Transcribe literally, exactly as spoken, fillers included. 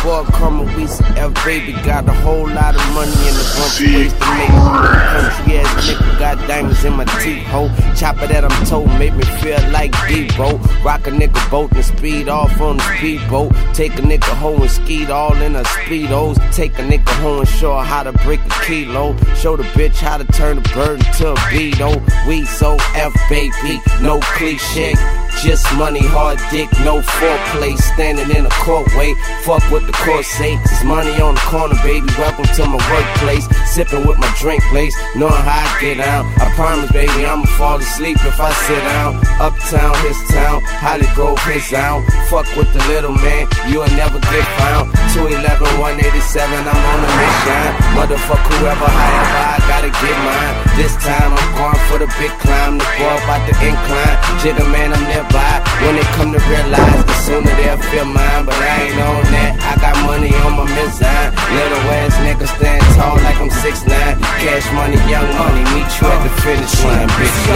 boy Karma Weezy, F baby, got a whole lot of money and a bunch of ways to make it. Country ass nigga got diamonds in my teeth, ho. Chopper that I'm told made me feel like Debo. Rock a nigga boat and speed off on the speedboat. Take a nigga hoe and skeet all in her speedos. Take a nigga hoe and show her how to break a kilo. Show the bitch how to turn a bird into a beetle. We so F baby, no cliche. Just money, hard dick, no foreplay. Standing in a courtway, fuck what the court say. It's money on the corner, baby, welcome to my workplace. Sipping with my drink place, knowing how I get out. I promise, baby, I'ma fall asleep if I sit down. Uptown, his town, Holly Grove, his town. Fuck with the little man, you'll never get found. two eleven, one eighty-seven, I'm on a mission. Motherfuck whoever, however, I gotta get mine. This time I'm going for the big climb, the boy about the incline. Jigga man, I'm nearby. When they come to realize, the sooner they'll feel mine. But I ain't on that, I got money on my mizine. Little ass nigga stand tall like I'm six nine. Cash money, young money, meet you at the finish line, bitch.